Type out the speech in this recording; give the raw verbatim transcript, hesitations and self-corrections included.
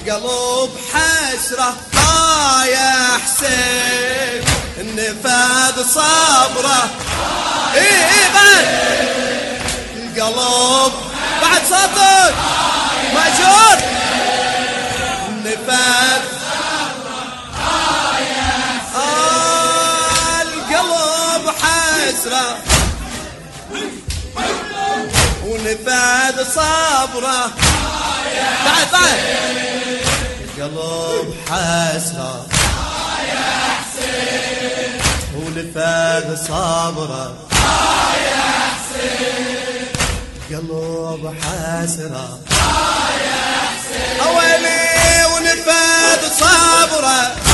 القلب حسرة آه يا حسين النفاذ صبره ايه ايه بعد القلب بعد صوتك مأجور النفاذ آه القلب حسرة ونفاذ صبره بعد بعد القلب حسرة يا حسين ونفاذ صبره يا حسين قلب حسرة يا حسين أولي ونفاذ صبره